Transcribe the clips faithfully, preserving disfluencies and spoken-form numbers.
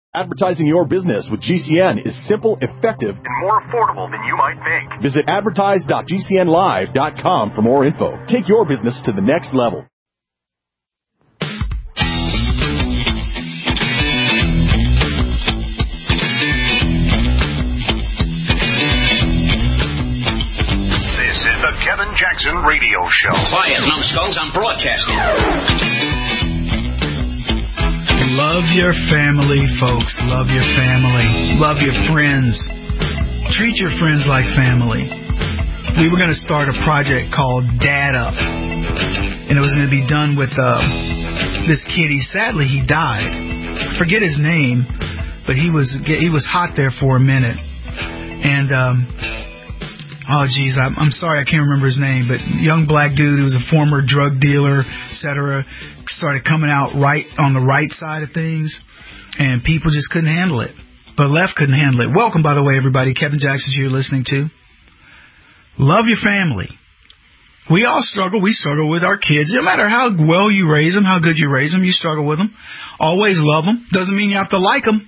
Advertising your business with G C N is simple, effective, and more affordable than you might think. Visit advertise dot g c n live dot com for more info. Take your business to the next level. This is the Kevin Jackson Radio Show. Quiet, numbskulls, I'm broadcasting. Love your family, folks. Love your family. Love your friends. Treat your friends like family. We were going to start a project called Dad Up. And it was going to be done with uh, this kid. He sadly, he died. Forget his name, but he was he was hot there for a minute. And, um, oh, geez, I'm, I'm sorry, I can't remember his name, but young black dude who was a former drug dealer, et cetera, started coming out right on the right side of things, and people just couldn't handle it. But left couldn't handle it. Welcome, by the way, everybody. Kevin Jackson's here listening to. Love your family. We all struggle. We struggle with our kids. No matter how well you raise them, how good you raise them, you struggle with them. Always love them. Doesn't mean you have to like them.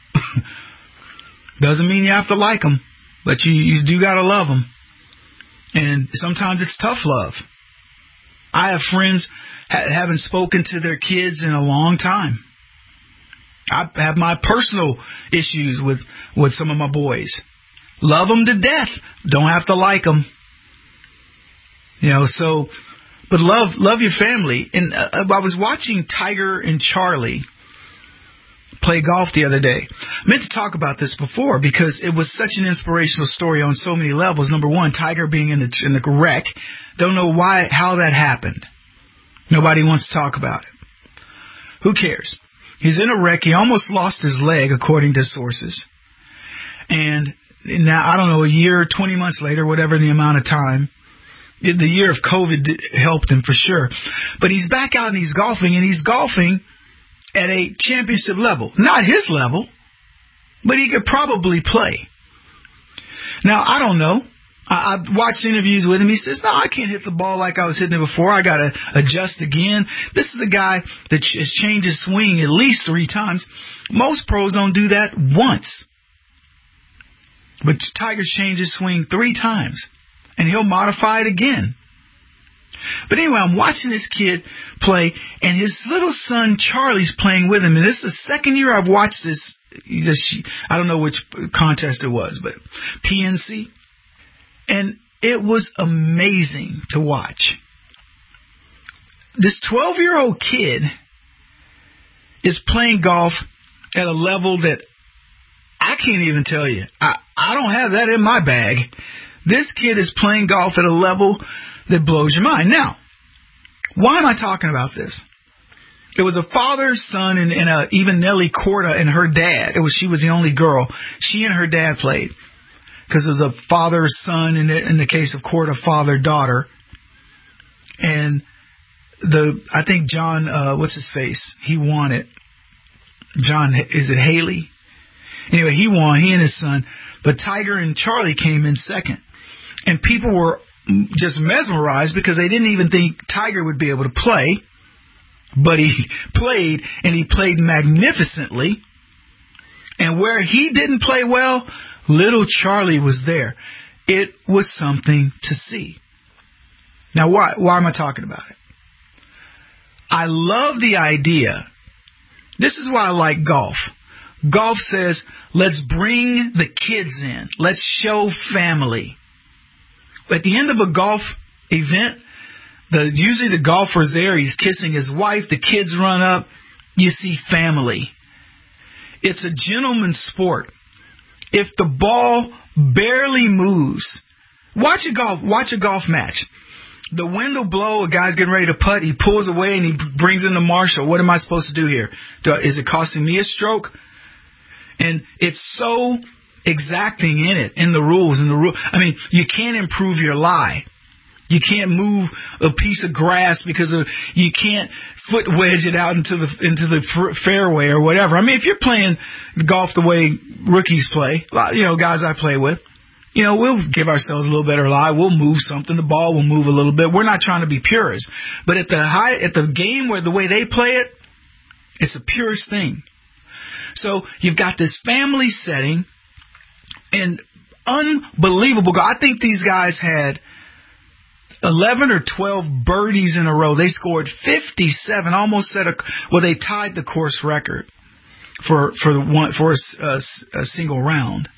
Doesn't mean you have to like them. But you, you do got to love them. And sometimes it's tough love. I have friends ha- haven't spoken to their kids in a long time. I have my personal issues with, with some of my boys. Love them to death. Don't have to like them. You know, so, but love love your family. And uh, I was watching Tiger and Charlie play golf the other day. I meant to talk about this before because it was such an inspirational story on so many levels. Number one, Tiger being in the, in the wreck. Don't know why, how that happened. Nobody wants to talk about it. Who cares? He's in a wreck. He almost lost his leg, according to sources. And now, I don't know, a year, twenty months later, whatever the amount of time, the year of COVID helped him for sure. But he's back out and he's golfing, and he's golfing at a championship level. Not his level, but he could probably play. Now, I don't know. I, I've watched interviews with him. He says, no, I can't hit the ball like I was hitting it before. I got to adjust again. This is a guy that has changed his swing at least three times. Most pros don't do that once. But Tiger's changed his swing three times, and he'll modify it again. But anyway, I'm watching this kid play, and his little son Charlie's playing with him. And this is the second year I've watched this. this I don't know which contest it was, but P N C. And it was amazing to watch. This twelve-year-old kid is playing golf at a level that I can't even tell you. I, I don't have that in my bag. This kid is playing golf at a level that blows your mind. Now, why am I talking about this? It was a father, son, and, and a, even Nelly Corda and her dad. It was she was the only girl. She and her dad played because it was a father, son, in the, in the case of Corda, father, daughter. And the I think John, uh, what's his face? He won it. John, is it Haley? Anyway, he won. He and his son. But Tiger and Charlie came in second, and people were just mesmerized because they didn't even think Tiger would be able to play, but he played, and he played magnificently. And where he didn't play well, little Charlie was there. It was something to see. Now, why, why am I talking about it? I love the idea. This is why I like golf. Golf says, let's bring the kids in. Let's show family. At the end of a golf event, the usually the golfer's there. He's kissing his wife. The kids run up. You see family. It's a gentleman's sport. If the ball barely moves, watch a golf. Watch a golf match. The wind will blow. A guy's getting ready to putt. He pulls away and he brings in the marshal. What am I supposed to do here? Do, is it costing me a stroke? And it's so exacting in it, in the rules, in the rule. I mean, you can't improve your lie. You can't move a piece of grass because of, you can't foot wedge it out into the into the fairway or whatever. I mean, if you're playing golf the way rookies play, you know, guys I play with, you know, we'll give ourselves a little better lie. We'll move something. The ball will move a little bit. We're not trying to be purists. But at the high, at the game where the way they play it, it's the purest thing. So you've got this family setting and unbelievable. I think these guys had eleven or twelve birdies in a row. They scored fifty-seven, almost set a, well, they tied the course record for, for the one, for a, a, a single round.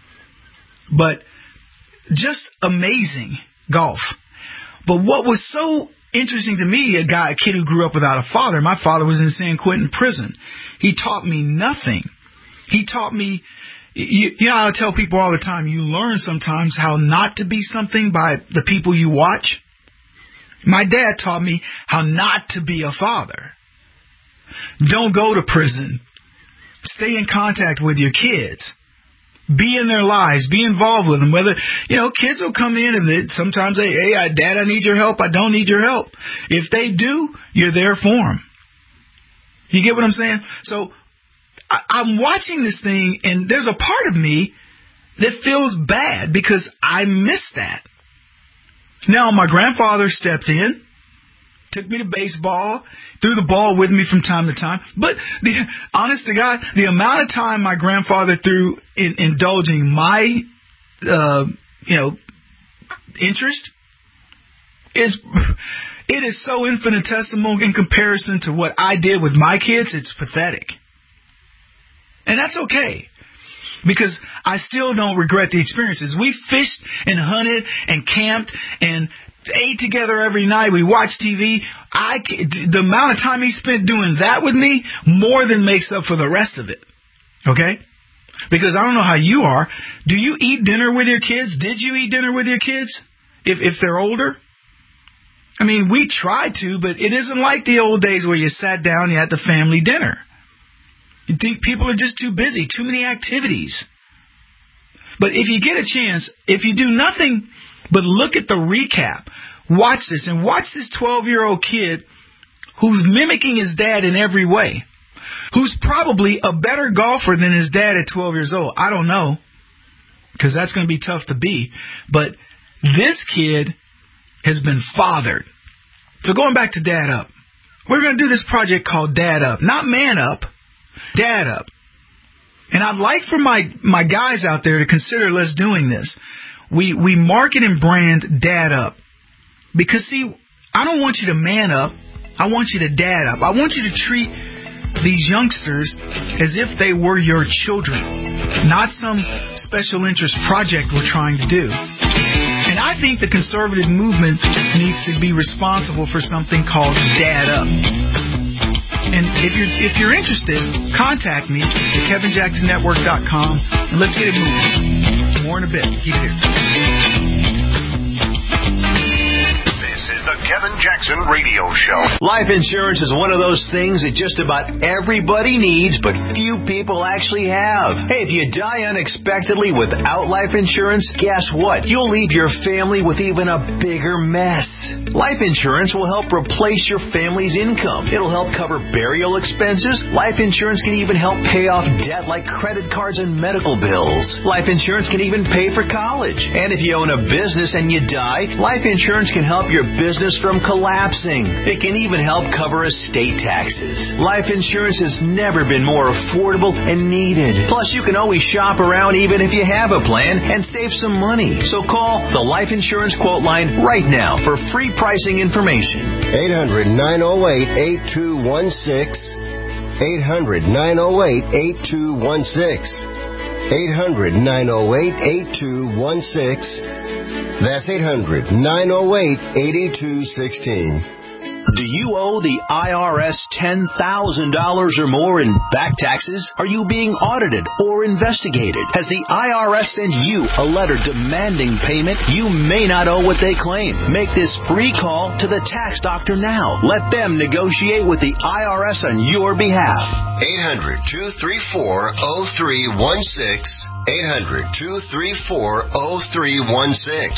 But just amazing golf. But what was so interesting to me, a guy, a kid who grew up without a father, my father was in San Quentin prison. He taught me nothing. He taught me, you, you know, I tell people all the time, you learn sometimes how not to be something by the people you watch. My dad taught me how not to be a father. Don't go to prison. Stay in contact with your kids. Be in their lives. Be involved with them. Whether, you know, kids will come in and they, sometimes they, hey, I, Dad, I need your help. I don't need your help. If they do, you're there for them. You get what I'm saying? So I, I'm watching this thing, and there's a part of me that feels bad because I missed that. Now, my grandfather stepped in, took me to baseball, threw the ball with me from time to time. But the, honest to God, the amount of time my grandfather threw in indulging my, uh, you know, interest is, it is so infinitesimal in comparison to what I did with my kids. It's pathetic. And that's okay, because I still don't regret the experiences. We fished and hunted and camped and ate together every night. We watched T V. I, the amount of time he spent doing that with me more than makes up for the rest of it. Okay? Because I don't know how you are. Do you eat dinner with your kids? Did you eat dinner with your kids? If if they're older? I mean, we try to, but it isn't like the old days where you sat down, you had the family dinner. You think people are just too busy, too many activities. But if you get a chance, if you do nothing but look at the recap, watch this, and watch this twelve-year-old kid who's mimicking his dad in every way, who's probably a better golfer than his dad at twelve years old. I don't know, because that's going to be tough to be. But this kid has been fathered. So going back to Dad Up, we're going to do this project called Dad Up. Not Man Up, Dad Up. And I'd like for my, my guys out there to consider let's doing this. We we market and brand Dad Up. Because, see, I don't want you to man up. I want you to dad up. I want you to treat these youngsters as if they were your children, not some special interest project we're trying to do. And I think the conservative movement needs to be responsible for something called Dad Up. And if you're if you're interested, contact me at Kevin Jackson Network dot com, and let's get it moving. More in a bit. Keep it here. The Kevin Jackson Radio Show. Life insurance is one of those things that just about everybody needs, but few people actually have. Hey, if you die unexpectedly without life insurance, guess what? You'll leave your family with even a bigger mess. Life insurance will help replace your family's income. It'll help cover burial expenses. Life insurance can even help pay off debt like credit cards and medical bills. Life insurance can even pay for college. And if you own a business and you die, life insurance can help your business from collapsing. It can even help cover estate taxes. Life insurance has never been more affordable and needed. Plus, you can always shop around even if you have a plan and save some money. So call the Life Insurance Quote Line right now for free pricing information. eight hundred, nine oh eight, eight two one six. eight hundred, nine oh eight, eight two one six. eight hundred, nine oh eight, eight two one six. That's eight hundred, nine oh eight, eight two one six. Do you owe the I R S ten thousand dollars or more in back taxes? Are you being audited or investigated? Has the I R S sent you a letter demanding payment? You may not owe what they claim. Make this free call to the tax doctor now. Let them negotiate with the I R S on your behalf. eight hundred, two three four, oh three one six. eight hundred, two three four, oh three one six.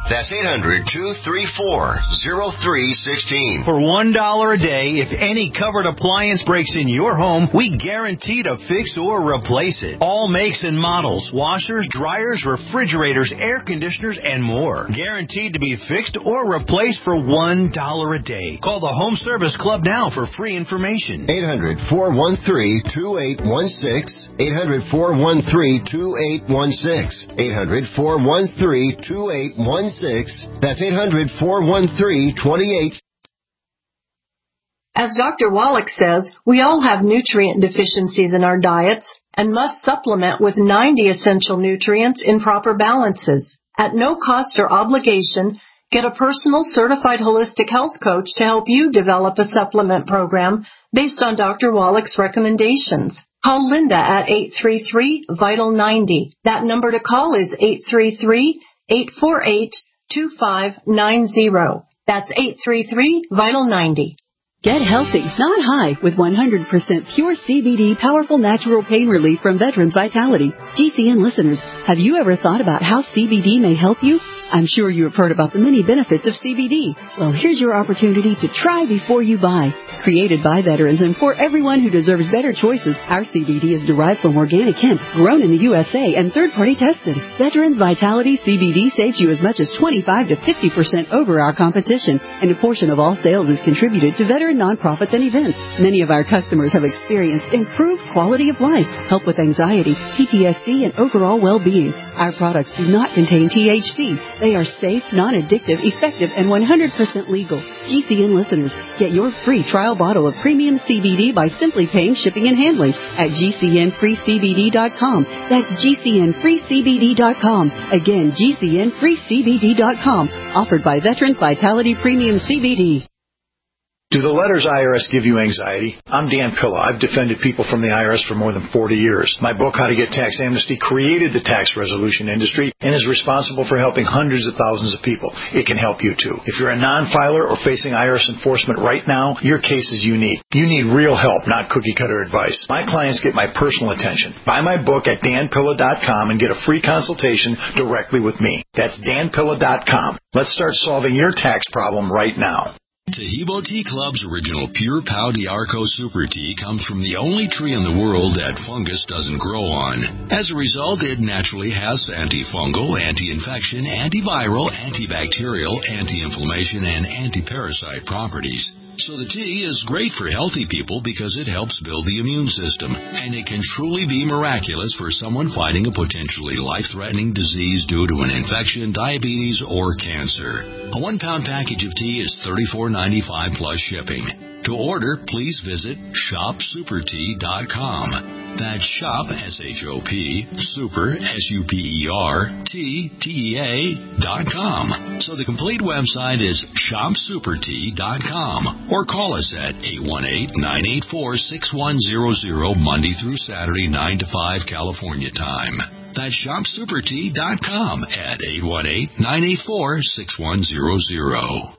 That's eight hundred, two three four, oh three one six. For one dollar a day, if any covered appliance breaks in your home, we guarantee to fix or replace it. All makes and models, washers, dryers, refrigerators, air conditioners, and more. Guaranteed to be fixed or replaced for one dollar a day. Call the Home Service Club now for free information. eight hundred, four one three, two eight one six. eight hundred, four one three, two eight one six. eight hundred, four one three, two eight one six. That's eight hundred, four one three, two eight. As Doctor Wallach says, we all have nutrient deficiencies in our diets and must supplement with ninety essential nutrients in proper balances. At no cost or obligation, get a personal certified holistic health coach to help you develop a supplement program based on Doctor Wallach's recommendations. Call Linda at eight three three, vital ninety. That number to call is eight three three, eight four eight, two five nine zero. That's eight three three, vital ninety. Get healthy, not high, with one hundred percent pure C B D powerful natural pain relief from Veterans Vitality. G C N listeners, have you ever thought about how C B D may help you? I'm sure you have heard about the many benefits of C B D. Well, here's your opportunity to try before you buy. Created by veterans and for everyone who deserves better choices, our C B D is derived from organic hemp, grown in the U S A, and third-party tested. Veterans Vitality C B D saves you as much as twenty-five to fifty percent over our competition, and a portion of all sales is contributed to veteran nonprofits and events. Many of our customers have experienced improved quality of life, help with anxiety, P T S D, and overall well-being. Our products do not contain T H C. They are safe, non-addictive, effective, and one hundred percent legal. G C N listeners, get your free trial bottle of premium C B D by simply paying shipping and handling at G C N free C B D dot com. That's G C N free C B D dot com. Again, G C N free C B D dot com. Offered by Veterans Vitality Premium C B D. Do the letters I R S give you anxiety? I'm Dan Pilla. I've defended people from the I R S for more than forty years. My book, How to Get Tax Amnesty, created the tax resolution industry and is responsible for helping hundreds of thousands of people. It can help you too. If you're a non-filer or facing I R S enforcement right now, your case is unique. You need real help, not cookie-cutter advice. My clients get my personal attention. Buy my book at Dan Pilla dot com and get a free consultation directly with me. That's Dan Pilla dot com. Let's start solving your tax problem right now. Tahibo Tea Club's original Pure Pau D'Arco Super Tea comes from the only tree in the world that fungus doesn't grow on. As a result, it naturally has antifungal, anti-infection, antiviral, antibacterial, anti-inflammation, and anti-parasite properties. So the tea is great for healthy people because it helps build the immune system, and it can truly be miraculous for someone fighting a potentially life-threatening disease due to an infection, diabetes, or cancer. A one-pound package of tea is thirty-four ninety-five plus shipping. To order, please visit shop super tea dot com. That's shop, S H O P, super, S U P E R, T, T E A, dot com. So the complete website is shop super tea dot com. Or call us at eight one eight, nine eight four, six one zero zero, Monday through Saturday, nine to five, California time. That's shop super tea dot com at eight one eight, nine eight four, six one zero zero.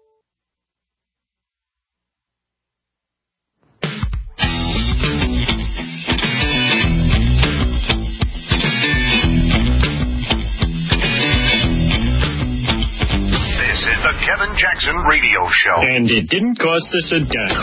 The Kevin Jackson Radio Show. And it didn't cost us a dime.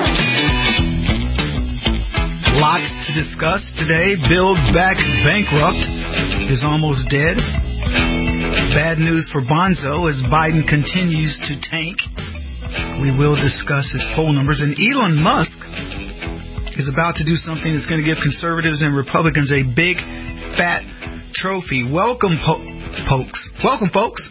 Lots to discuss today. Build Back Bankrupt is almost dead. Bad news for Bonzo as Biden continues to tank. We will discuss his poll numbers. And Elon Musk is about to do something that's going to give conservatives and Republicans a big, fat trophy. Welcome, po- folks. Welcome, folks.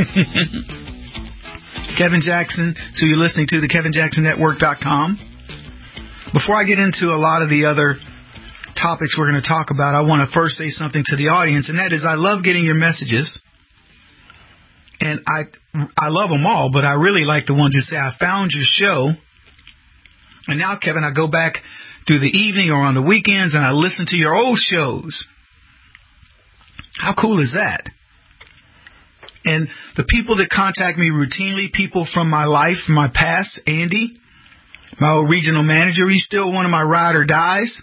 Kevin Jackson, so you're listening to the Kevin Jackson Network dot com. Before I get into a lot of the other topics we're going to talk about, I want to first say something to the audience, and that is I love getting your messages. And I I love them all, but I really like the ones who say, I found your show. And now, Kevin, I go back through the evening or on the weekends and I listen to your old shows. How cool is that? And the people that contact me routinely, people from my life, from my past, Andy, my old regional manager, he's still one of my ride or dies,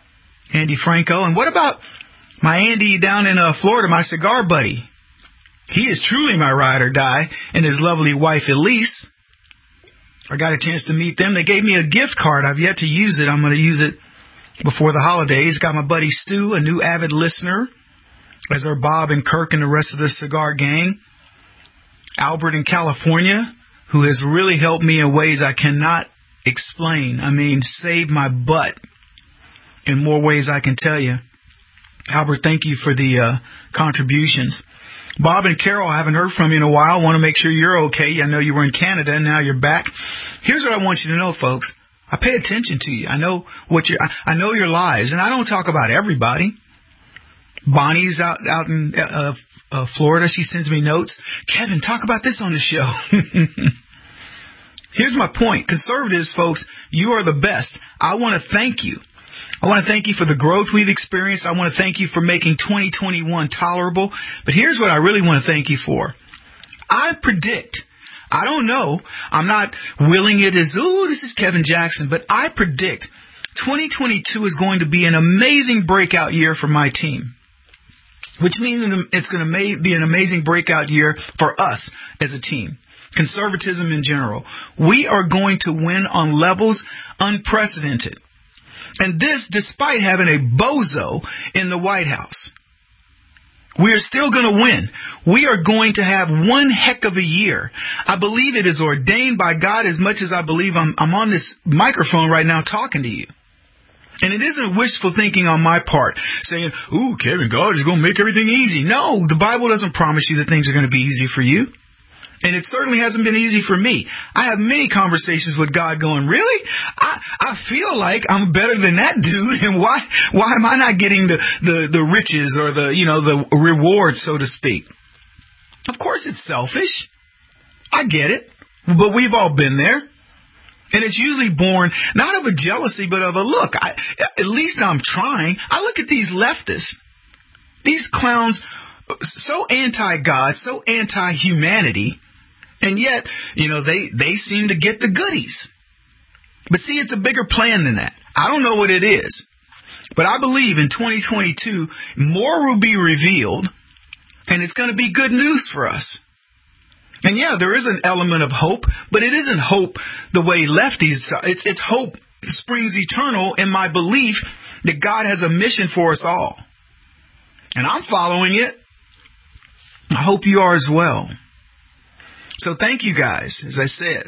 Andy Franco. And what about my Andy down in uh, Florida, my cigar buddy? He is truly my ride or die, and his lovely wife, Elise. I got a chance to meet them. They gave me a gift card. I've yet to use it. I'm going to use it before the holidays. Got my buddy Stu, a new avid listener, as are Bob and Kirk and the rest of the cigar gang. Albert in California, who has really helped me in ways I cannot explain. I mean, saved my butt in more ways I can tell you. Albert, thank you for the uh, contributions. Bob and Carol, I haven't heard from you in a while. I want to make sure you're okay. I know you were in Canada and now you're back. Here's what I want you to know, folks. I pay attention to you. I know what you. I know your lives, and I don't talk about everybody. Bonnie's out out in uh, uh, Florida. She sends me notes. Kevin, talk about this on the show. Here's my point. Conservatives, folks, you are the best. I want to thank you. I want to thank you for the growth we've experienced. I want to thank you for making twenty twenty-one tolerable. But here's what I really want to thank you for. I predict, I don't know, I'm not willing it as, ooh, this is Kevin Jackson, but I predict twenty twenty-two is going to be an amazing breakout year for my team, which means it's going to be an amazing breakout year for us as a team. Conservatism in general. We are going to win on levels unprecedented. And this despite having a bozo in the White House. We are still going to win. We are going to have one heck of a year. I believe it is ordained by God as much as I believe I'm, I'm on this microphone right now talking to you. And it isn't wishful thinking on my part, saying, ooh, Kevin, God is going to make everything easy. No, the Bible doesn't promise you that things are going to be easy for you. And it certainly hasn't been easy for me. I have many conversations with God going, really? I, I feel like I'm better than that dude. And why why am I not getting the, the, the riches or the, you know, the reward, so to speak? Of course it's selfish. I get it. But we've all been there. And it's usually born not of a jealousy, but of a look. I, at least I'm trying. I look at these leftists. These clowns, so anti-God, so anti-humanity. And yet, you know, they, they seem to get the goodies. But see, it's a bigger plan than that. I don't know what it is. But I believe in twenty twenty-two, more will be revealed, and it's going to be good news for us. And yeah, there is an element of hope, but it isn't hope the way lefties, it's, it's hope springs eternal in my belief that God has a mission for us all. And I'm following it. I hope you are as well. So thank you guys, as I said.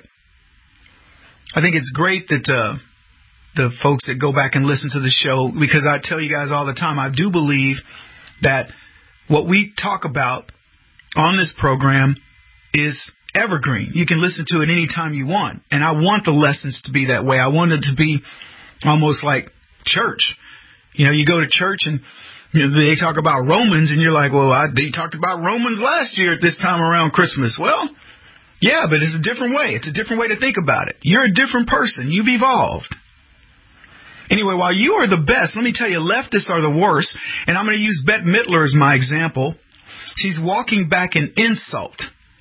I think it's great that uh, the folks that go back and listen to the show, because I tell you guys all the time, I do believe that what we talk about on this program is evergreen. You can listen to it anytime you want. And I want the lessons to be that way. I want it to be almost like church. You know, you go to church and you know, they talk about Romans, and you're like, well, I, they talked about Romans last year at this time around Christmas. Well, yeah, but it's a different way. It's a different way to think about it. You're a different person. You've evolved. Anyway, while you are the best, let me tell you, leftists are the worst. And I'm going to use Bette Midler as my example. She's walking back an insult.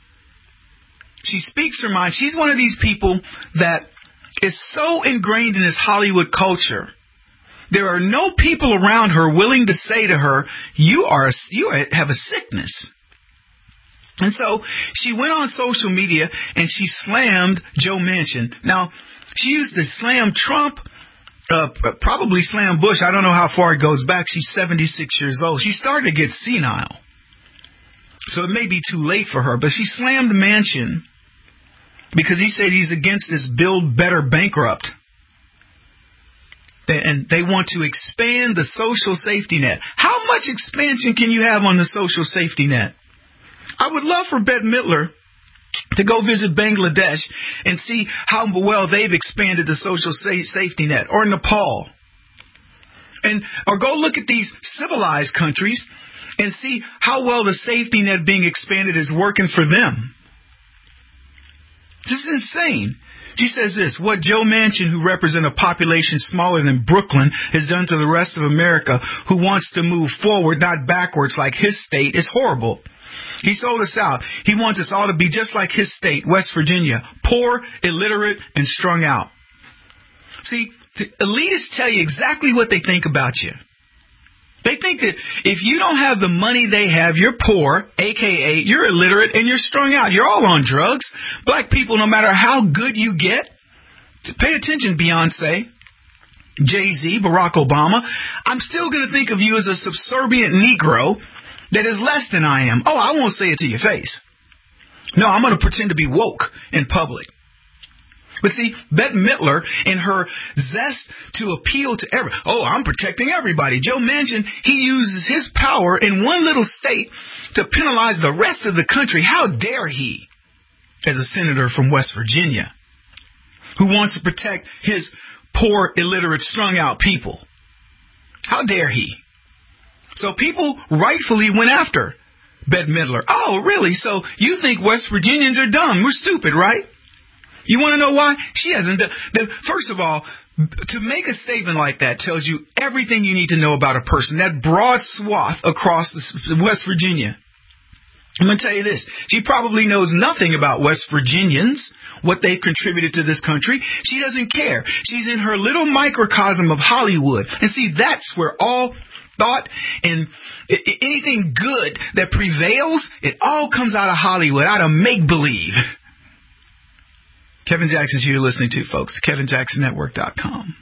She speaks her mind. She's one of these people that is so ingrained in this Hollywood culture. There are no people around her willing to say to her, you are you have a sickness. And so she went on social media and she slammed Joe Manchin. Now, she used to slam Trump, uh, probably slam Bush. I don't know how far it goes back. She's seventy-six years old. She started to get senile. So it may be too late for her. But she slammed Manchin because he said he's against this Build Better Bankrupt. And they want to expand the social safety net. How much expansion can you have on the social safety net? I would love for Bette Midler to go visit Bangladesh and see how well they've expanded the social sa- safety net, or Nepal. And or go look at these civilized countries and see how well the safety net being expanded is working for them. This is insane. She says this, what Joe Manchin, who represents a population smaller than Brooklyn, has done to the rest of America, who wants to move forward, not backwards like his state, is horrible. He sold us out. He wants us all to be just like his state, West Virginia, poor, illiterate, and strung out. See, elitists tell you exactly what they think about you. They think that if you don't have the money they have, you're poor, a k a you're illiterate, and you're strung out. You're all on drugs. Black people, no matter how good you get, pay attention, Beyonce, Jay-Z, Barack Obama, I'm still going to think of you as a subservient Negro that is less than I am. Oh, I won't say it to your face. No, I'm going to pretend to be woke in public. But see, Bette Midler, in her zest to appeal to every, oh, I'm protecting everybody. Joe Manchin, he uses his power in one little state to penalize the rest of the country. How dare he, as a senator from West Virginia, who wants to protect his poor, illiterate, strung-out people? How dare he? So people rightfully went after Bette Midler. Oh, really? So you think West Virginians are dumb? We're stupid, right? You want to know why? She hasn't done. First of all, to make a statement like that tells you everything you need to know about a person. That broad swath across West Virginia. I'm going to tell you this. She probably knows nothing about West Virginians, what they've contributed to this country. She doesn't care. She's in her little microcosm of Hollywood. And see, that's where all thought and anything good that prevails, it all comes out of Hollywood, out of make-believe. Kevin Jackson's who you're listening to, folks. Kevin Jackson Network dot com.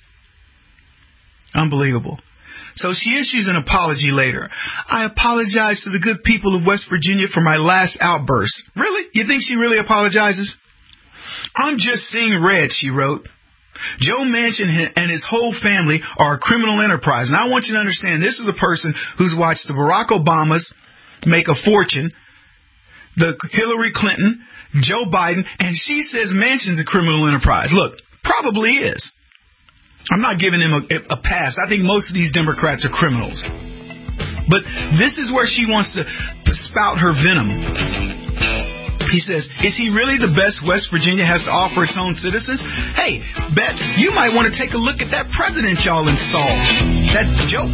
Unbelievable. So she issues an apology later. I apologize to the good people of West Virginia for my last outburst. Really? You think she really apologizes? I'm just seeing red, she wrote. Joe Manchin and his whole family are a criminal enterprise. And I want you to understand, this is a person who's watched the Barack Obamas make a fortune, the Hillary Clinton, Joe Biden, and she says Manchin's a criminal enterprise. Look, probably is. I'm not giving him a, a pass. I think most of these Democrats are criminals. But this is where she wants to, to spout her venom. He says, is he really the best West Virginia has to offer its own citizens? Hey, Bet, you might want to take a look at that president y'all installed. That joke.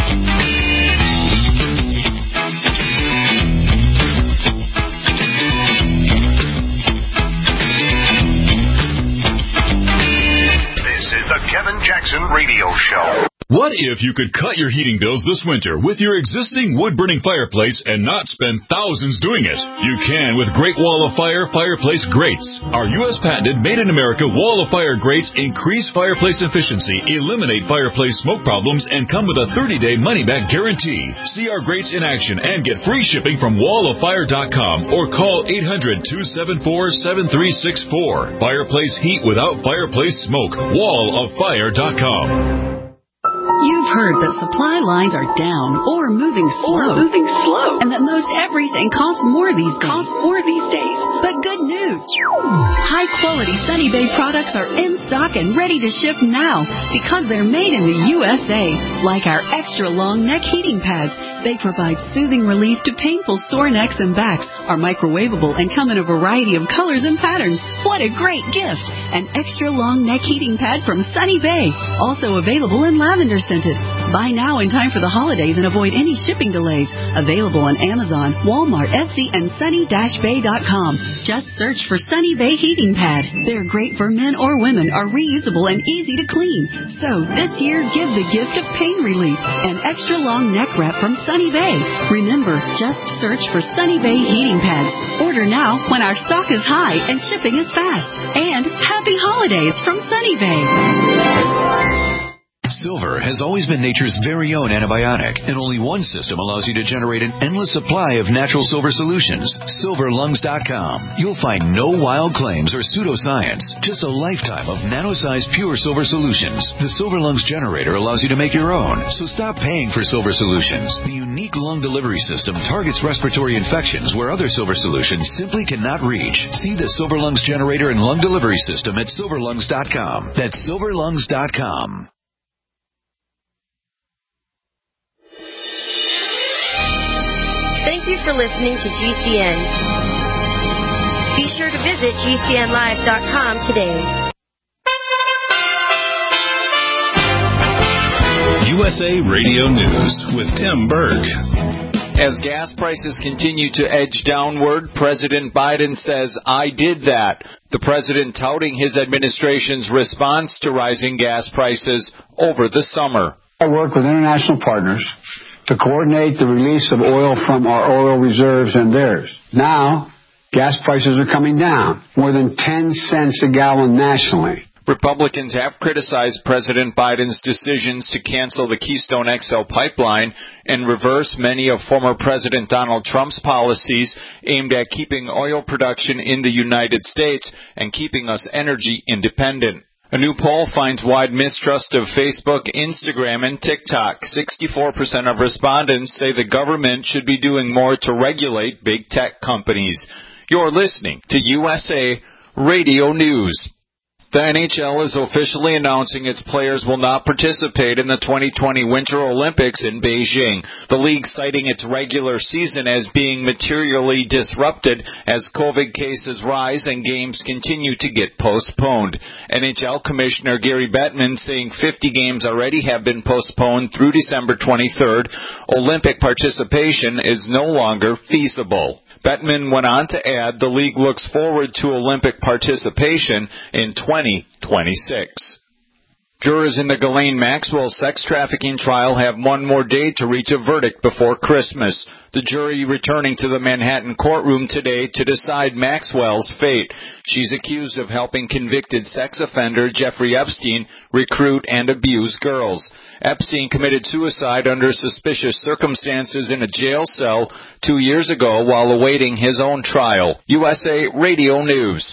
The Kevin Jackson Radio Show. What if you could cut your heating bills this winter with your existing wood-burning fireplace and not spend thousands doing it? You can with Great Wall of Fire Fireplace Grates. Our U S patented made-in-America Wall of Fire grates increase fireplace efficiency, eliminate fireplace smoke problems, and come with a thirty-day money-back guarantee. See our grates in action and get free shipping from wall of fire dot com or call eight hundred, two seven four, seven three six four. Fireplace heat without fireplace smoke. wall of fire dot com. You've heard that supply lines are down or moving slow. Or moving slow. And that most everything costs more these days. Costs more these days. But good news. High-quality Sunny Bay products are in stock and ready to ship now because they're made in the U S A. Like our extra-long neck heating pads. They provide soothing relief to painful sore necks and backs, are microwavable, and come in a variety of colors and patterns. What a great gift! An extra-long neck heating pad from Sunny Bay. Also available in lavender scented. Buy now in time for the holidays and avoid any shipping delays. Available on Amazon, Walmart, Etsy, and sunny dash bay dot com. Just search for Sunny Bay Heating Pad. They're great for men or women, are reusable and easy to clean. So this year, give the gift of pain relief. An extra long neck wrap from Sunny Bay. Remember, just search for Sunny Bay Heating Pads. Order now when our stock is high and shipping is fast. And happy holidays from Sunny Bay. Silver has always been nature's very own antibiotic, and only one system allows you to generate an endless supply of natural silver solutions. silver lungs dot com. You'll find no wild claims or pseudoscience, just a lifetime of nano-sized pure silver solutions. The Silver Lungs generator allows you to make your own, so stop paying for silver solutions. The unique lung delivery system targets respiratory infections where other silver solutions simply cannot reach. See the Silver Lungs generator and lung delivery system at silver lungs dot com. That's silver lungs dot com. Thank you for listening to G C N. Be sure to visit G C N live dot com today. U S A Radio News with Tim Berg. As gas prices continue to edge downward, President Biden says, I did that. The president touting his administration's response to rising gas prices over the summer. I work with international partners to coordinate the release of oil from our oil reserves and theirs. Now, gas prices are coming down, more than ten cents a gallon nationally. Republicans have criticized President Biden's decisions to cancel the Keystone X L pipeline and reverse many of former President Donald Trump's policies aimed at keeping oil production in the United States and keeping us energy independent. A new poll finds wide mistrust of Facebook, Instagram, and TikTok. sixty-four percent of respondents say the government should be doing more to regulate big tech companies. You're listening to U S A Radio News. The N H L is officially announcing its players will not participate in the twenty twenty Winter Olympics in Beijing. The league citing its regular season as being materially disrupted as COVID cases rise and games continue to get postponed. N H L Commissioner Gary Bettman saying fifty games already have been postponed through December twenty-third. Olympic participation is no longer feasible. Bettman went on to add the league looks forward to Olympic participation in twenty twenty-six. Jurors in the Ghislaine Maxwell sex trafficking trial have one more day to reach a verdict before Christmas. The jury returning to the Manhattan courtroom today to decide Maxwell's fate. She's accused of helping convicted sex offender Jeffrey Epstein recruit and abuse girls. Epstein committed suicide under suspicious circumstances in a jail cell two years ago while awaiting his own trial. U S A Radio News.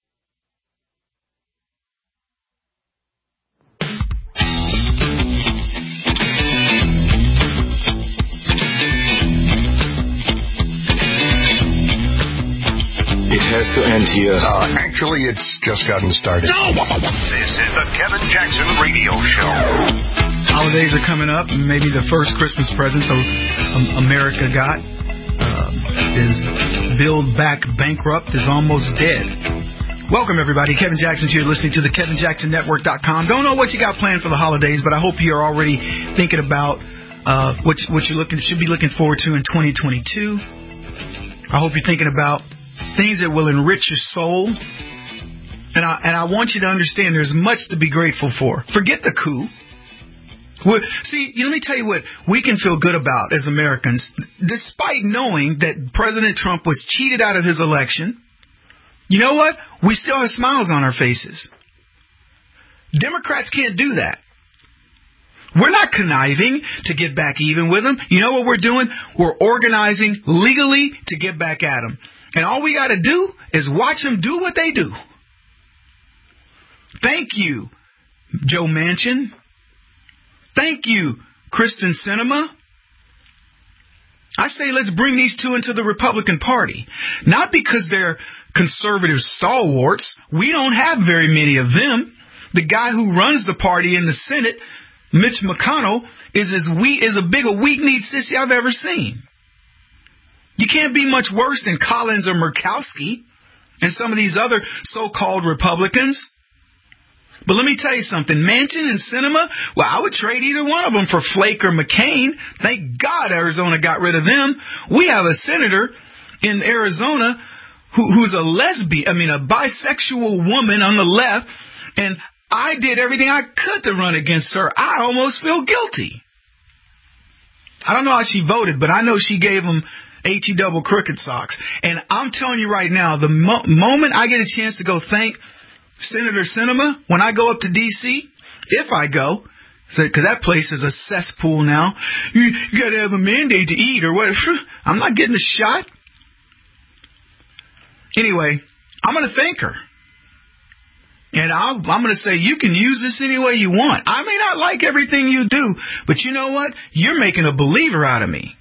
It has to end here. Uh, actually, it's just gotten started. No! This is the Kevin Jackson Radio Show. Holidays are coming up. Maybe the first Christmas present um, America got uh, is Build Back Bankrupt is almost dead. Welcome, everybody. Kevin Jackson here, listening to the Kevin Jackson Network dot com. Don't know what you got planned for the holidays, but I hope you're already thinking about uh, what, what you're looking should be looking forward to in twenty twenty-two. I hope you're thinking about things that will enrich your soul. And I, and I want you to understand there's much to be grateful for. Forget the coup. We're, see, let me tell you what we can feel good about as Americans. Despite knowing that President Trump was cheated out of his election, you know what? We still have smiles on our faces. Democrats can't do that. We're not conniving to get back even with them. You know what we're doing? We're organizing legally to get back at them. And all we got to do is watch them do what they do. Thank you, Joe Manchin. Thank you, Kristen Sinema. I say let's bring these two into the Republican Party. Not because they're conservative stalwarts. We don't have very many of them. The guy who runs the party in the Senate, Mitch McConnell, is as weak, is a big a weak-kneed sissy I've ever seen. You can't be much worse than Collins or Murkowski and some of these other so-called Republicans. But let me tell you something. Manchin and Sinema, well, I would trade either one of them for Flake or McCain. Thank God Arizona got rid of them. We have a senator in Arizona who, who's a lesbian, I mean, a bisexual woman on the left, and I did everything I could to run against her. I almost feel guilty. I don't know how she voted, but I know she gave him H E double crooked socks. And I'm telling you right now, the mo- moment I get a chance to go thank Senator Sinema when I go up to D C, if I go, because that place is a cesspool now, you, you got to have a mandate to eat or whatever. I'm not getting a shot. Anyway, I'm going to thank her. And I'll, I'm going to say, you can use this any way you want. I may not like everything you do, but you know what? You're making a believer out of me.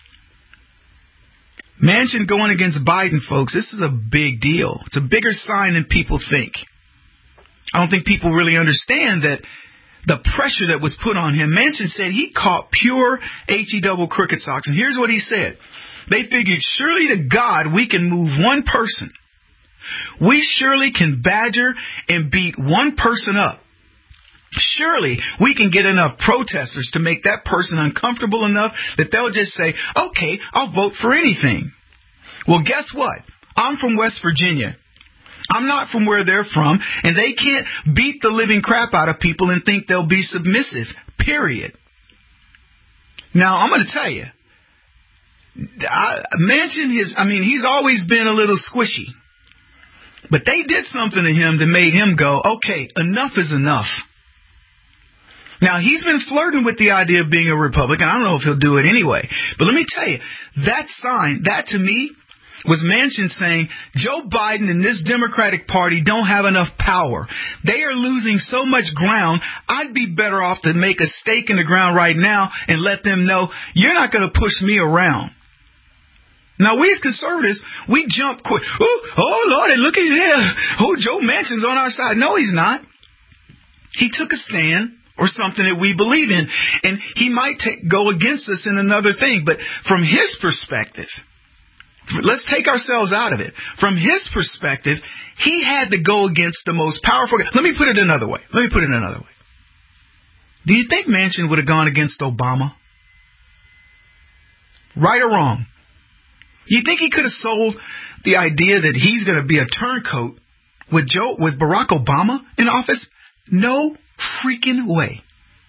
Manchin going against Biden, folks, this is a big deal. It's a bigger sign than people think. I don't think people really understand that the pressure that was put on him. Manchin said he caught pure H E double crooked socks. And here's what he said. They figured, surely to God we can move one person. We surely can badger and beat one person up. Surely we can get enough protesters to make that person uncomfortable enough that they'll just say, okay, I'll vote for anything. Well, guess what? I'm from West Virginia. I'm not from where they're from, and they can't beat the living crap out of people and think they'll be submissive, period. Now, I'm going to tell you, I, Manchin, his, I mean, he's always been a little squishy. But they did something to him that made him go, okay, enough is enough. Now, he's been flirting with the idea of being a Republican. I don't know if he'll do it anyway. But let me tell you, that sign, that to me, was Manchin saying, Joe Biden and this Democratic Party don't have enough power. They are losing so much ground, I'd be better off to make a stake in the ground right now and let them know, you're not going to push me around. Now, we as conservatives, we jump quick. Oh, oh, Lord, look at here. Oh, Joe Manchin's on our side. No, he's not. He took a stand or something that we believe in, and he might take, go against us in another thing. But from his perspective, let's take ourselves out of it. From his perspective, he had to go against the most powerful. Let me put it another way. Let me put it another way. Do you think Manchin would have gone against Obama? Right or wrong? You think he could have sold the idea that he's going to be a turncoat with Joe, with Barack Obama in office? No freaking way.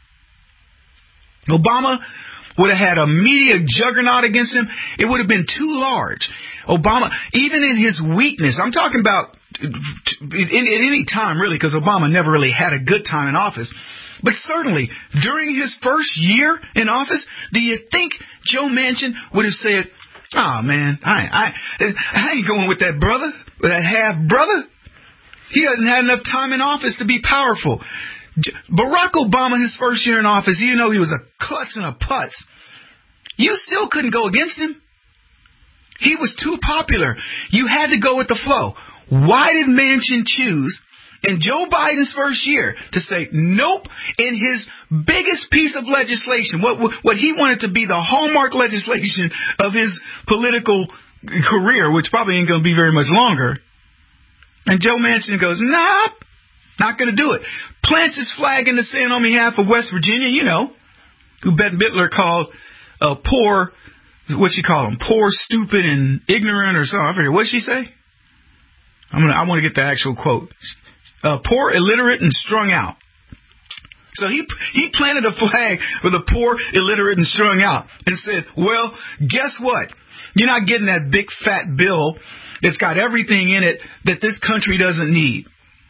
Obama would have had a media juggernaut against him. It would have been too large. Obama, even in his weakness, I'm talking about in, at any time, really, because Obama never really had a good time in office. But certainly, during his first year in office, do you think Joe Manchin would have said, oh, man, I, I, I ain't going with that brother, with that half-brother. He hasn't had enough time in office to be powerful. Barack Obama, his first year in office, even though he was a klutz and a putz, you still couldn't go against him. He was too popular. You had to go with the flow. Why did Manchin choose in Joe Biden's first year to say nope in his biggest piece of legislation, what what he wanted to be the hallmark legislation of his political career, which probably ain't going to be very much longer? And Joe Manchin goes, nope, not going to do it. Plants his flag in the sand on behalf of West Virginia, you know, who Bette Midler called uh, poor, what'd she call him, poor, stupid, and ignorant or something. I forget, what'd she say? I'm gonna, I want to get the actual quote. Uh, poor, illiterate, and strung out. So he he planted a flag for the poor, illiterate, and strung out and said, well, guess what? You're not getting that big fat bill that's got everything in it that this country doesn't need.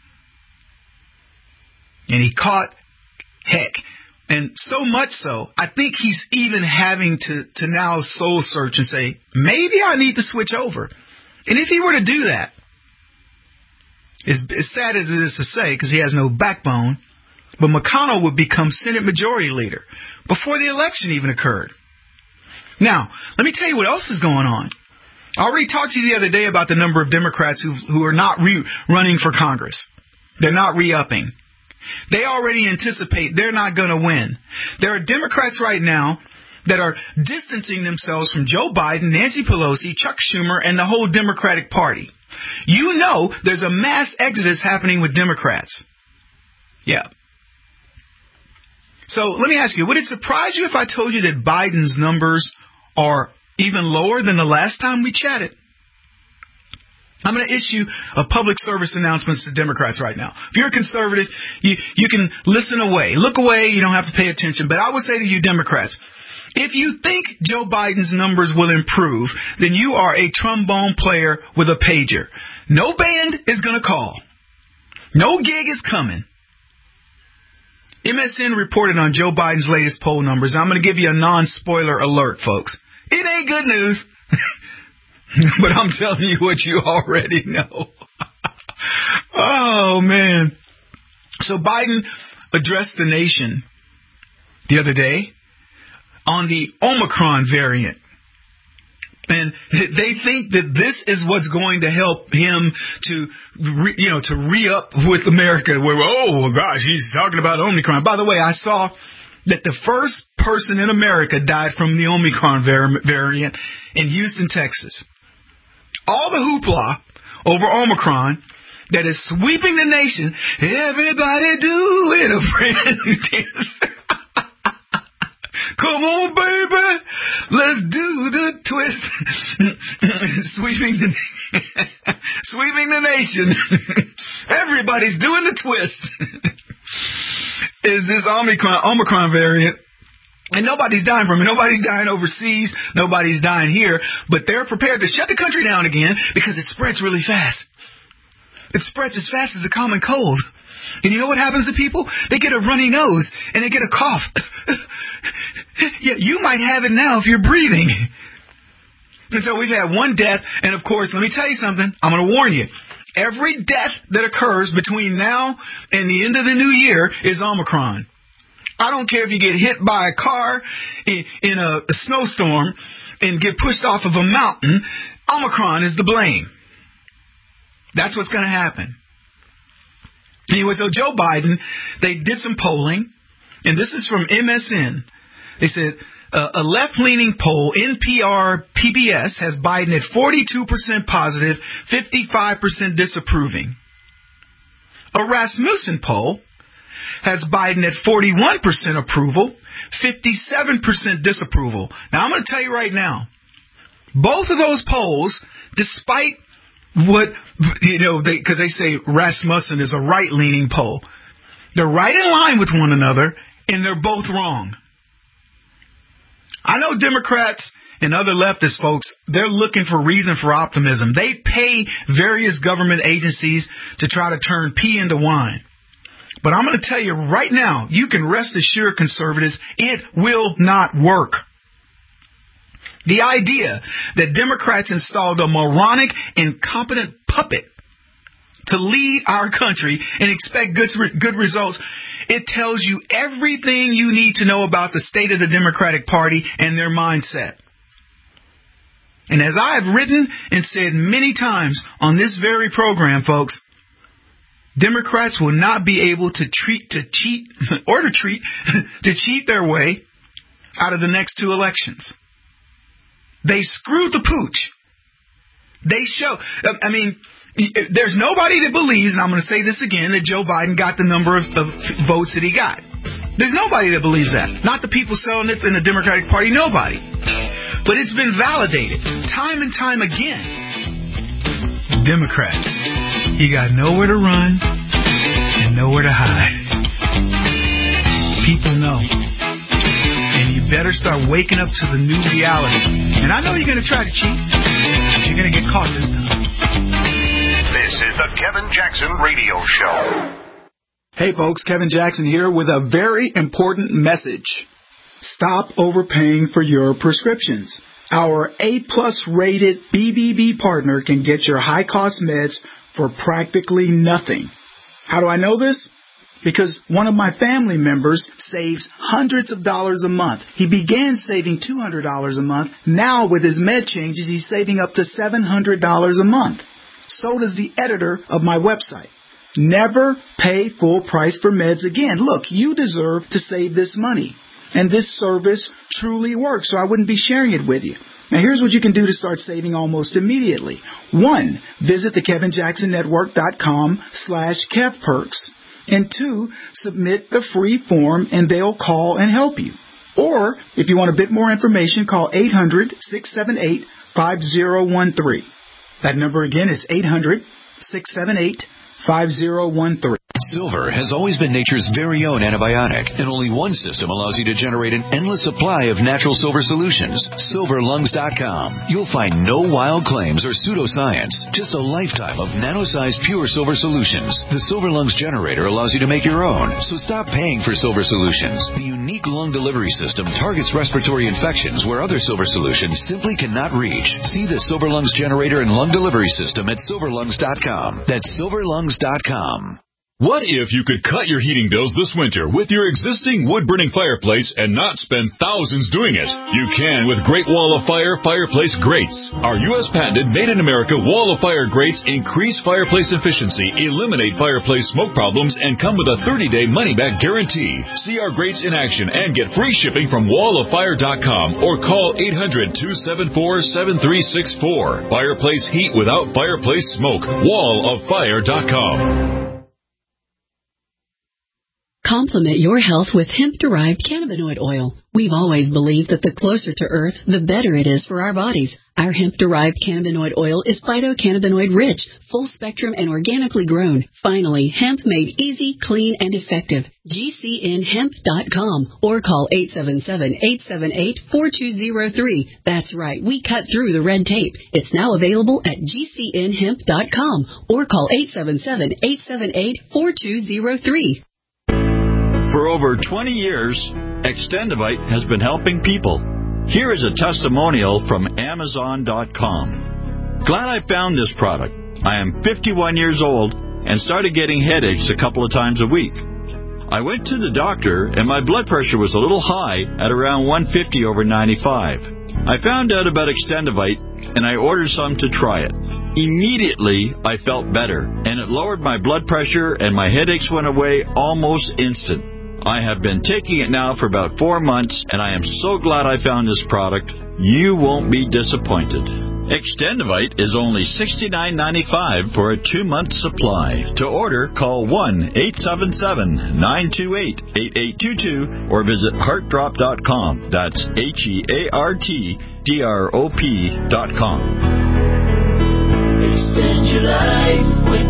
And he caught heck. And so much so, I think he's even having to, to now soul search and say, maybe I need to switch over. And if he were to do that, As, as sad as it is to say, because he has no backbone, but McConnell would become Senate Majority Leader before the election even occurred. Now, let me tell you what else is going on. I already talked to you the other day about the number of Democrats who who are not re- running for Congress. They're not re-upping. They already anticipate they're not going to win. There are Democrats right now that are distancing themselves from Joe Biden, Nancy Pelosi, Chuck Schumer, and the whole Democratic Party. You know there's a mass exodus happening with Democrats. Yeah. So let me ask you, would it surprise you if I told you that Biden's numbers are even lower than the last time we chatted? I'm going to issue a public service announcement to Democrats right now. If you're a conservative, you, you can listen away. Look away. You don't have to pay attention. But I would say to you Democrats, if you think Joe Biden's numbers will improve, then you are a trombone player with a pager. No band is going to call. No gig is coming. M S N reported on Joe Biden's latest poll numbers. I'm going to give you a non-spoiler alert, folks. It ain't good news. But I'm telling you what you already know. Oh, man. So Biden addressed the nation the other day on the Omicron variant. And they think that this is what's going to help him to, re, you know, to re-up with America. Where, oh, gosh, he's talking about Omicron. By the way, I saw that the first person in America died from the Omicron var- variant in Houston, Texas. All the hoopla over Omicron that is sweeping the nation. Everybody do it, a brand new dance. Come on, baby, let's do the twist. sweeping the sweeping the nation. Everybody's doing the twist. Is this Omicron Omicron variant? And nobody's dying from it. Nobody's dying overseas. Nobody's dying here. But they're prepared to shut the country down again because it spreads really fast. It spreads as fast as a common cold. And you know what happens to people? They get a runny nose and they get a cough. Yeah, you might have it now if you're breathing. And so we've had one death. And of course, let me tell you something. I'm going to warn you. Every death that occurs between now and the end of the new year is Omicron. I don't care if you get hit by a car in, in a, a snowstorm and get pushed off of a mountain. Omicron is the blame. That's what's going to happen. Anyway, so Joe Biden, they did some polling, and this is from M S N. They said uh, a left-leaning poll, N P R P B S, has Biden at forty-two percent positive, fifty-five percent disapproving. A Rasmussen poll has Biden at forty-one percent approval, fifty-seven percent disapproval. Now, I'm going to tell you right now, both of those polls, despite what, you know, because they, they say Rasmussen is a right-leaning poll, they're right in line with one another, and they're both wrong. I know Democrats and other leftist folks, they're looking for reason for optimism. They pay various government agencies to try to turn pea into wine. But I'm going to tell you right now, you can rest assured, conservatives, it will not work. The idea that Democrats installed a moronic, incompetent puppet to lead our country and expect good, good results, it tells you everything you need to know about the state of the Democratic Party and their mindset. And as I have written and said many times on this very program, folks, Democrats will not be able to treat, to cheat, or to treat, to cheat their way out of the next two elections. They screwed the pooch. They show, I mean, there's nobody that believes, and I'm going to say this again, that Joe Biden got the number of, of votes that he got. There's nobody that believes that. Not the people selling it in the Democratic Party, nobody. But it's been validated time and time again. Democrats, you got nowhere to run and nowhere to hide. People know. And you better start waking up to the new reality. And I know you're going to try to cheat, but you're going to get caught this time. This is the Kevin Jackson Radio Show. Hey folks, Kevin Jackson here with a very important message. Stop overpaying for your prescriptions. Our A-plus rated B B B partner can get your high-cost meds for practically nothing. How do I know this? Because one of my family members saves hundreds of dollars a month. He began saving two hundred dollars a month. Now with his med changes, he's saving up to seven hundred dollars a month. So does the editor of my website. Never pay full price for meds again. Look, you deserve to save this money. And this service truly works, so I wouldn't be sharing it with you. Now, here's what you can do to start saving almost immediately. One, visit the Kevin Jackson Network dot com slash KevPerks. And two, submit the free form and they'll call and help you. Or, if you want a bit more information, call eight hundred, six seven eight, five zero one three. That number again is eight hundred, six seven eight, five zero one three. Silver has always been nature's very own antibiotic, and only one system allows you to generate an endless supply of natural silver solutions. silver lungs dot com. You'll find no wild claims or pseudoscience, just a lifetime of nano-sized pure silver solutions. The Silver Lungs generator allows you to make your own, so stop paying for silver solutions. The unique lung delivery system targets respiratory infections where other silver solutions simply cannot reach. See the Silver Lungs generator and lung delivery system at silver lungs dot com. That's silver lungs dot com. What if you could cut your heating bills this winter with your existing wood-burning fireplace and not spend thousands doing it? You can with Great Wall of Fire Fireplace Grates. Our U S patented made-in-America Wall of Fire grates increase fireplace efficiency, eliminate fireplace smoke problems, and come with a thirty-day money-back guarantee. See our grates in action and get free shipping from wall of fire dot com or call eight hundred, two seven four, seven three six four. Fireplace heat without fireplace smoke. wall of fire dot com. Complement your health with hemp-derived cannabinoid oil. We've always believed that the closer to Earth, the better it is for our bodies. Our hemp-derived cannabinoid oil is phytocannabinoid-rich, full-spectrum, and organically grown. Finally, hemp made easy, clean, and effective. G C N hemp dot com or call eight seven seven, eight seven eight, four two zero three. That's right, we cut through the red tape. It's now available at G C N hemp dot com or call eight seven seven, eight seven eight, four two zero three. For over twenty years, Extendivite has been helping people. Here is a testimonial from Amazon dot com. Glad I found this product. I am fifty-one years old and started getting headaches a couple of times a week. I went to the doctor and my blood pressure was a little high at around one fifty over ninety-five. I found out about Extendivite and I ordered some to try it. Immediately, I felt better and it lowered my blood pressure and my headaches went away almost instant. I have been taking it now for about four months, and I am so glad I found this product. You won't be disappointed. Extendivite is only sixty-nine ninety-five for a two-month supply. To order, call one eight seven seven, nine two eight, eight eight two two or visit heart drop dot com. That's H E A R T D R O P dot com. Extend your life with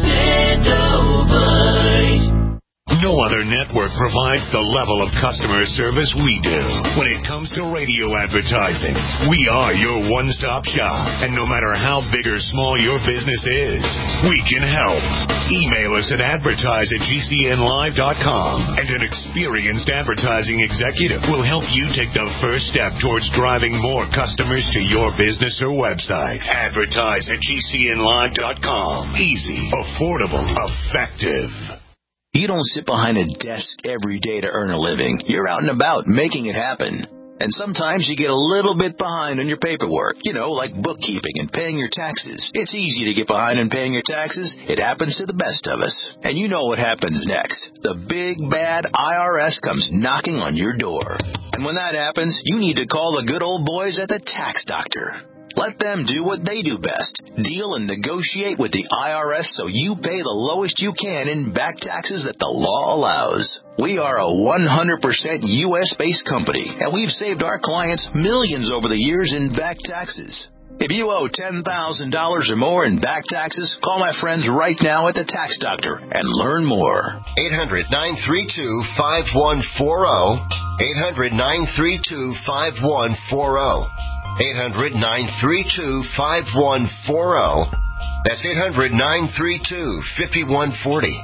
Extendivite. No other network provides the level of customer service we do. When it comes to radio advertising, we are your one-stop shop. And no matter how big or small your business is, we can help. Email us at advertise at G C N live dot com, and an experienced advertising executive will help you take the first step towards driving more customers to your business or website. Advertise at G C N live dot com. Easy, affordable, effective. You don't sit behind a desk every day to earn a living. You're out and about making it happen. And sometimes you get a little bit behind on your paperwork, you know, like bookkeeping and paying your taxes. It's easy to get behind on paying your taxes. It happens to the best of us. And you know what happens next. The big, bad I R S comes knocking on your door. And when that happens, you need to call the good old boys at the Tax Doctor. Let them do what they do best. Deal and negotiate with the I R S so you pay the lowest you can in back taxes that the law allows. We are a one hundred percent U S-based company, and we've saved our clients millions over the years in back taxes. If you owe ten thousand dollars or more in back taxes, call my friends right now at the Tax Doctor and learn more. eight hundred, nine three two, five one four zero. eight hundred, nine three two, five one four zero. eight hundred, nine three two, five one four zero. That's eight hundred, nine three two, five one four zero.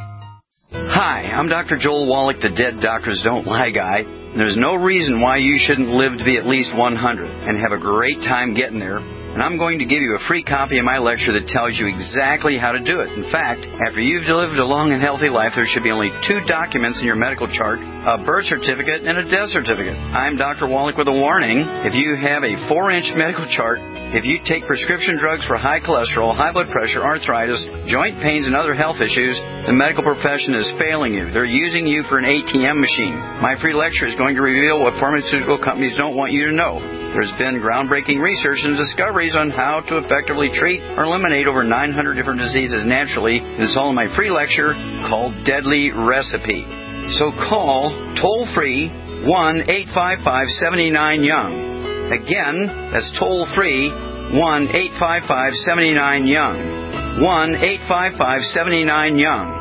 Hi, I'm Doctor Joel Wallach, the Dead Doctors Don't Lie guy. There's no reason why you shouldn't live to be at least one hundred and have a great time getting there. And I'm going to give you a free copy of my lecture that tells you exactly how to do it. In fact, after you've lived a long and healthy life, there should be only two documents in your medical chart, a birth certificate and a death certificate. I'm Doctor Wallach with a warning. If you have a four-inch medical chart, if you take prescription drugs for high cholesterol, high blood pressure, arthritis, joint pains, and other health issues, the medical profession is failing you. They're using you for an A T M machine. My free lecture is going to reveal what pharmaceutical companies don't want you to know. There's been groundbreaking research and discoveries on how to effectively treat or eliminate over nine hundred different diseases naturally. It's all in my free lecture called Deadly Recipe. So call toll-free one eight five five, seven nine, young. Again, that's toll-free one eight five five, seven nine, young. one eight five five, seven nine, young.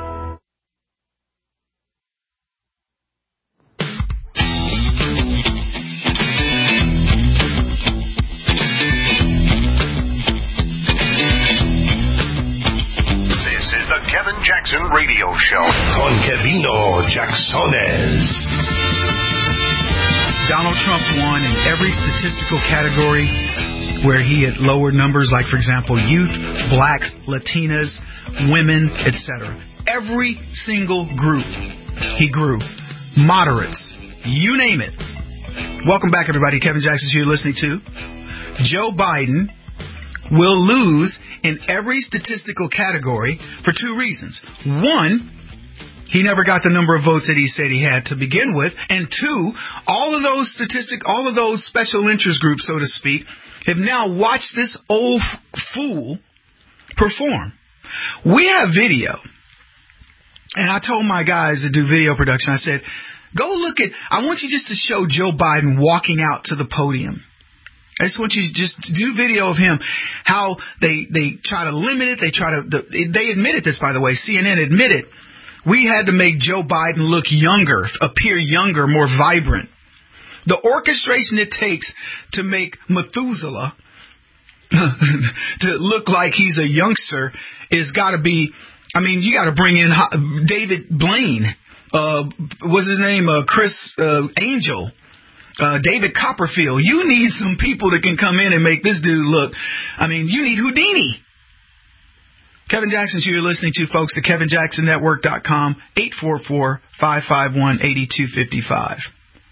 Kevin Jackson Radio Show on Kevino Jacksones. Donald Trump won in every statistical category where he had lowered numbers, like, for example, youth, blacks, Latinas, women, et cetera. Every single group he grew. Moderates, you name it. Welcome back, everybody. Kevin Jackson, who you're listening to. Joe Biden will lose in every statistical category for two reasons. One, he never got the number of votes that he said he had to begin with. And two, all of those statistic, all of those special interest groups, so to speak, have now watched this old fool perform. We have video. And I told my guys that do video production, I said, go look at, I want you just to show Joe Biden walking out to the podium I just want you to just do video of him, how they they try to limit it. They try to, they admitted this, by the way. C N N admitted we had to make Joe Biden look younger, appear younger, more vibrant. The orchestration it takes to make Methuselah to look like he's a youngster is got to be, I mean, you got to bring in David Blaine. Uh, what's his name? Uh, Chris uh, Angel. Uh, David Copperfield. You need some people that can come in and make this dude look. I mean, you need Houdini. Kevin Jackson, you're listening to, folks, at Kevin Jackson Network dot com, eight four four, five five one, eight two five five.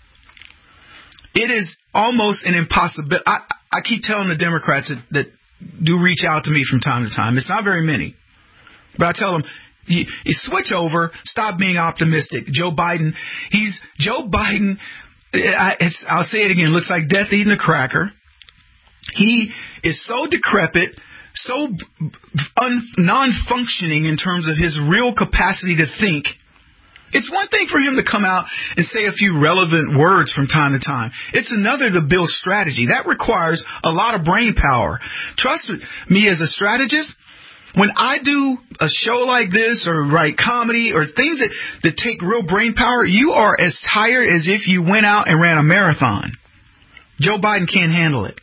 It is almost an impossibility. I, I keep telling the Democrats that, that do reach out to me from time to time. It's not very many. But I tell them, you, you switch over, stop being optimistic. Joe Biden, he's, Joe Biden... I, it's, I'll say it again. Looks like death eating a cracker. He is so decrepit, so un, non-functioning in terms of his real capacity to think. It's one thing for him to come out and say a few relevant words from time to time. It's another to build strategy. That requires a lot of brain power. Trust me, as a strategist, when I do a show like this or write comedy or things that, that take real brain power, you are as tired as if you went out and ran a marathon. Joe Biden can't handle it.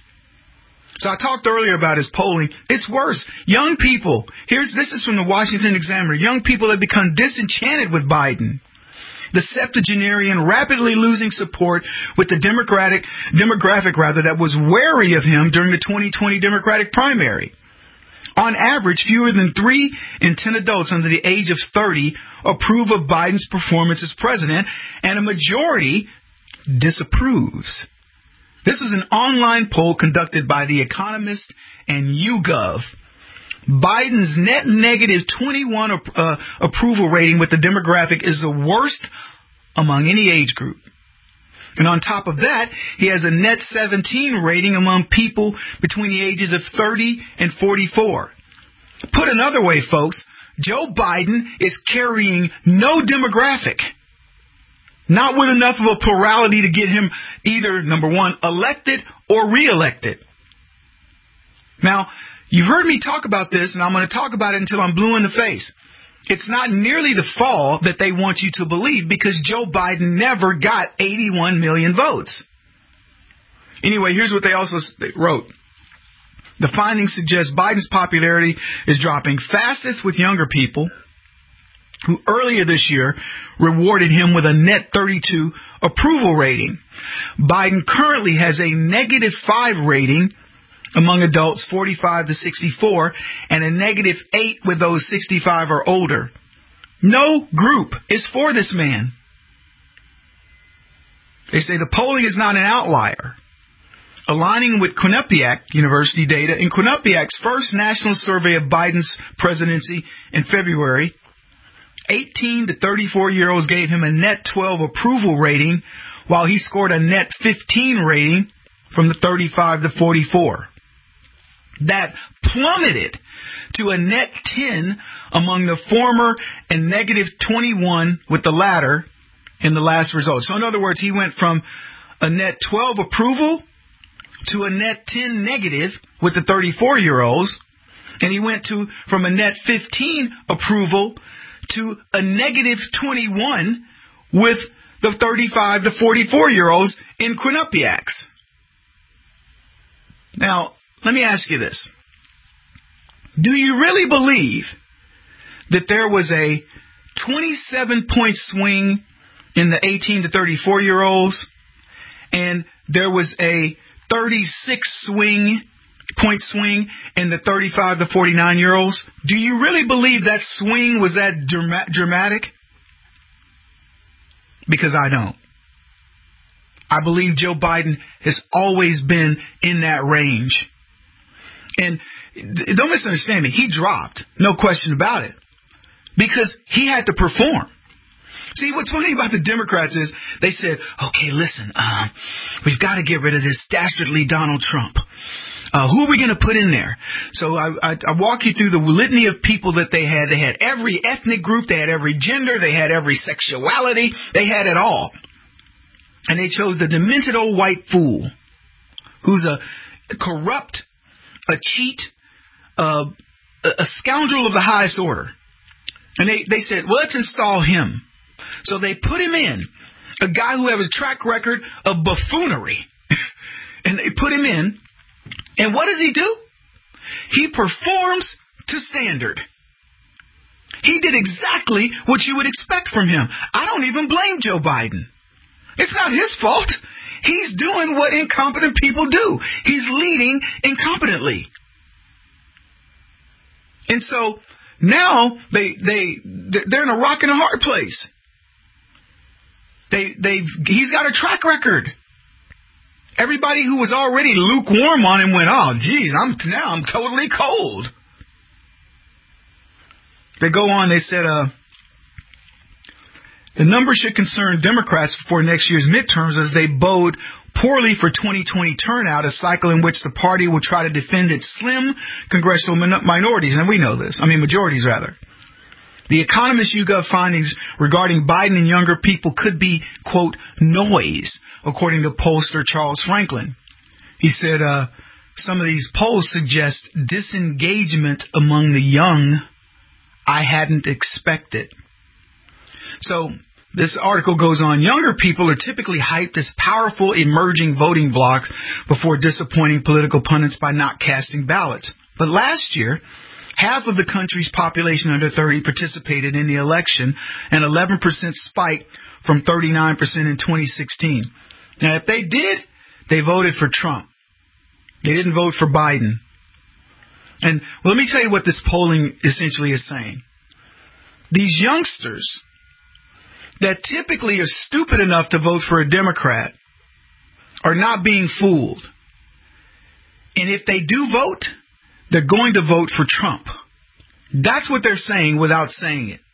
So I talked earlier about his polling. It's worse. Young people, here's this is from the Washington Examiner. Young people have become disenchanted with Biden. The septuagenarian rapidly losing support with the Democratic demographic rather that was wary of him during the twenty twenty Democratic primary. On average, fewer than three in ten adults under the age of thirty approve of Biden's performance as president, and a majority disapproves. This was an online poll conducted by The Economist and YouGov. Biden's net negative twenty-one uh, approval rating with the demographic is the worst among any age group. And on top of that, he has a net seventeen rating among people between the ages of thirty and forty-four. Put another way, folks, Joe Biden is carrying no demographic. Not with enough of a plurality to get him either, number one, elected or reelected. Now, you've heard me talk about this, and I'm going to talk about it until I'm blue in the face. It's not nearly the fall that they want you to believe because Joe Biden never got eighty-one million votes. Anyway, here's what they also wrote. The findings suggest Biden's popularity is dropping fastest with younger people who earlier this year rewarded him with a net thirty-two approval rating. Biden currently has a negative five rating among adults forty-five to sixty-four, and a negative eight with those sixty-five or older. No group is for this man. They say the polling is not an outlier. Aligning with Quinnipiac University data, in Quinnipiac's first national survey of Biden's presidency in February, eighteen to thirty-four-year-olds gave him a net twelve approval rating, while he scored a net fifteen rating from the thirty-five to forty-four. That plummeted to a net ten among the former and negative twenty-one with the latter in the last result. So in other words, he went from a net twelve approval to a net ten negative with the thirty-four-year-olds, and he went to from a net fifteen approval to a negative twenty-one with the thirty-five to forty-four-year-olds in Quinnipiacs. Now, let me ask you this. Do you really believe that there was a twenty-seven point swing in the eighteen to thirty-four-year-olds and there was a thirty-six swing point swing in the thirty-five to forty-nine-year-olds? Do you really believe that swing was that drama- dramatic? Because I don't. I believe Joe Biden has always been in that range. And don't misunderstand me. He dropped. No question about it. Because he had to perform. See, what's funny about the Democrats is they said, okay, listen, um, we've got to get rid of this dastardly Donald Trump. Uh, who are we going to put in there? So I, I, I walk you through the litany of people that they had. They had every ethnic group. They had every gender. They had every sexuality. They had it all. And they chose the demented old white fool who's a corrupt, a cheat, uh, a scoundrel of the highest order. And they, they said, well, let's install him. So they put him in, a guy who has a track record of buffoonery. And they put him in. And what does he do? He performs to standard. He did exactly what you would expect from him. I don't even blame Joe Biden. It's not his fault. He's doing what incompetent people do. He's leading incompetently. And so now they they they're in a rock and a hard place. They they he's got a track record. Everybody who was already lukewarm on him went, oh, geez, I'm now I'm totally cold. They go on, they said, uh, the numbers should concern Democrats before next year's midterms as they bode poorly for twenty twenty turnout, a cycle in which the party will try to defend its slim congressional min- minorities. And we know this. I mean, majorities, rather. The Economist YouGov findings regarding Biden and younger people could be, quote, noise, according to pollster Charles Franklin. He said uh, some of these polls suggest disengagement among the young I hadn't expected. So this article goes on. Younger people are typically hyped as powerful emerging voting blocs before disappointing political pundits by not casting ballots. But last year, half of the country's population under thirty participated in the election, an eleven percent spike from thirty-nine percent in twenty sixteen. Now, if they did, they voted for Trump. They didn't vote for Biden. And well, let me tell you what this polling essentially is saying. These youngsters that typically are stupid enough to vote for a Democrat are not being fooled. And if they do vote, they're going to vote for Trump. That's what they're saying without saying it.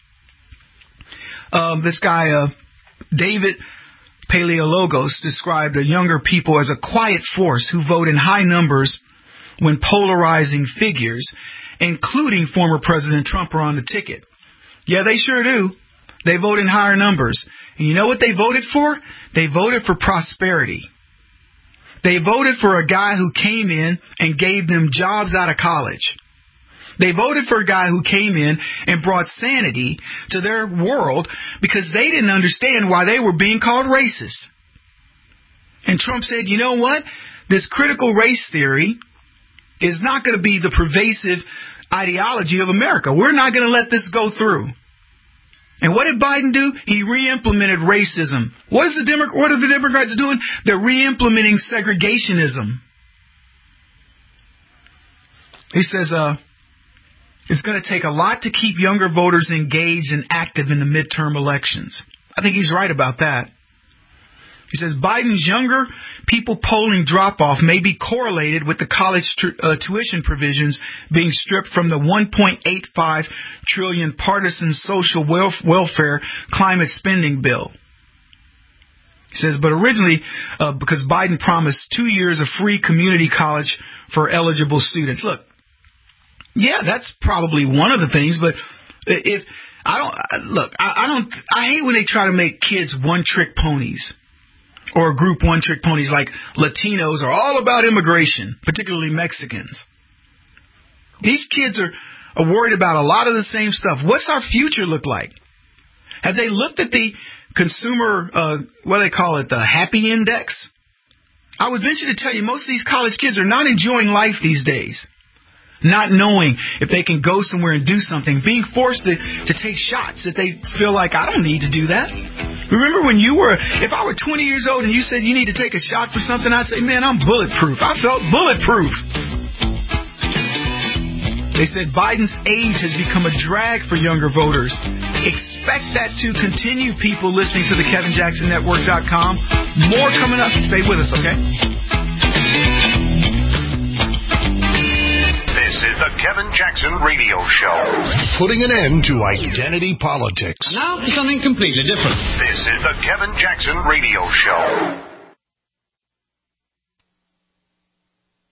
Um, this guy, uh, David Paleologos, described the younger people as a quiet force who vote in high numbers when polarizing figures, including former President Trump, are on the ticket. Yeah, they sure do. They vote in higher numbers. And you know what they voted for? They voted for prosperity. They voted for a guy who came in and gave them jobs out of college. They voted for a guy who came in and brought sanity to their world because they didn't understand why they were being called racist. And Trump said, you know what? This critical race theory is not going to be the pervasive ideology of America. We're not going to let this go through. And what did Biden do? He re-implemented racism. What is the Demo- what are the Democrats doing? They're re-implementing segregationism. He says, uh, it's going to take a lot to keep younger voters engaged and active in the midterm elections. I think he's right about that. He says Biden's younger people polling drop-off may be correlated with the college tr- uh, tuition provisions being stripped from the one point eight five trillion dollars partisan social welf- welfare climate spending bill. He says, but originally, uh, because Biden promised two years of free community college for eligible students. Look, yeah, that's probably one of the things, but if I don't look, I, I don't, I hate when they try to make kids one-trick ponies. Or group one-trick ponies like Latinos are all about immigration, particularly Mexicans. These kids are, are worried about a lot of the same stuff. What's our future look like? Have they looked at the consumer, uh, what do they call it, the happy index? I would venture to tell you most of these college kids are not enjoying life these days. Not knowing if they can go somewhere and do something, being forced to, to take shots that they feel like, I don't need to do that. Remember when you were, if I were twenty years old and you said you need to take a shot for something, I'd say, man, I'm bulletproof. I felt bulletproof. They said Biden's age has become a drag for younger voters. Expect that to continue, people listening to the Kevin Jackson Network dot com. More coming up. Stay with us, okay? This is the Kevin Jackson Radio Show. Putting an end to identity politics. Now for something completely different. This is the Kevin Jackson Radio Show.